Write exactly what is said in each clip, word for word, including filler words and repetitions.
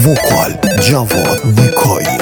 وکال جواد مکایی.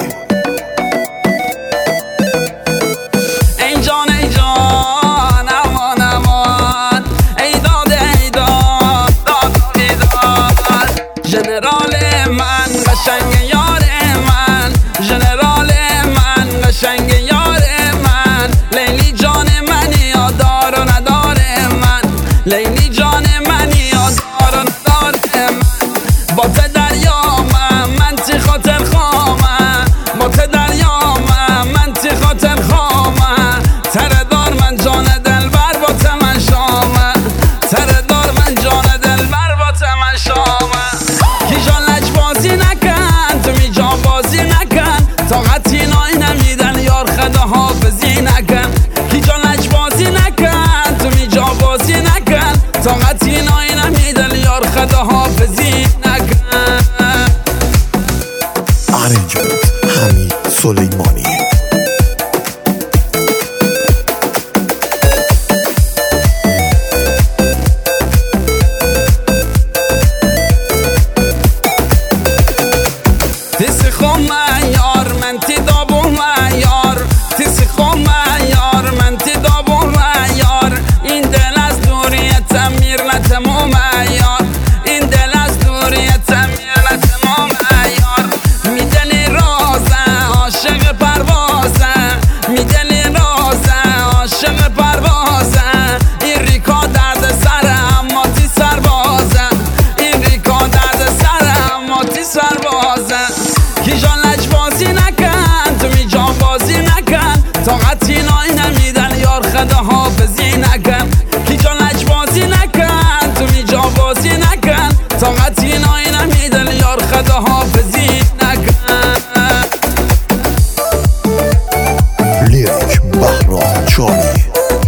ای جان ای جان امان امان، ای داد ای داد داد ای داد، ژنرال من قشنگ یار من، ژنرال من قشنگ یار من، لیلی جان منی یا دار و ندار من، لیلی جان منی یا دار و ندار من، با ته دریا من من تی خاطر خامه، با ته دریا من من تی خاطر خامه، تره دار من جان دلبر با ته من شامه، تره دار من جان دلبر با ته من شامه. کی جان لج بازی نکن تو می جان بازی نکن، طاقتی نای نمیدن یار خدا حافظی نکن، کی جان لج بازی نکن تو می جان بازی نکن، طاقتی نای نمیدن یار خدا حافظی نکن. ارنجمنت حمید سلیمانی. تیسی خوم یار من تی دابو یار، تیسی خوم یار من تی دابو یار، این دل از دوریتم میر نتموم یار، این دل از دوریتم میر نتموم یار، میدلی رازه عاشق پروازه، میدلی رازه عاشق پروازه، این ریکا درد سره اما تی سربازه، این ریکا درد سره اما تی سربازه. کی جان لج بازی نکن تو می جان بازی نکن، طاقتی نای نمیدن یار خدا حافظی نکن، کی جان لج بازی نکن تو می جان بازی نکن، طاقتی نای نمیدن یار خدا حافظی نکن. لیریک بهرام چالی.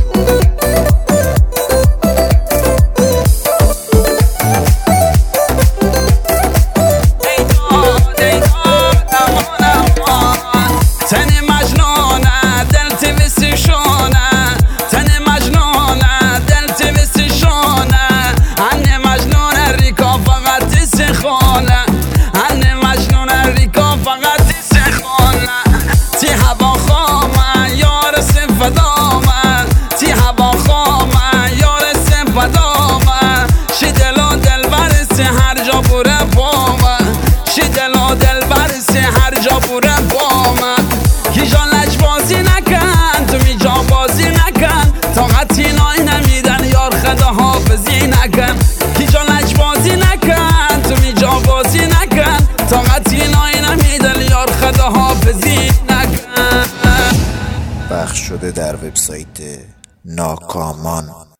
تنی مجنونه دل تی ویسی شونه، تنی مجنونه دل تی ویسی شونه، هنی مجنونه ریکا فقط تی سخونه، هنی مجنونه ریکا فقط تی سخونه، تی هوا خامه یار سفدامه، تی هوا خامه یار سفدامه، شی دلا دل برسی هر جا بوره پامه، شی دلا دل برسی هر جا بوره پامه. کی جان لج بازی نکن تو می جان بازی نکن، طاقتی نای نمیدن یار خدا حافظی نکن، کی جان لج بازی نکن تو می جان بازی نکن، طاقتی نای نمیدن یار خدا حافظی نکن. پخش شده در وبسایت ناکامان.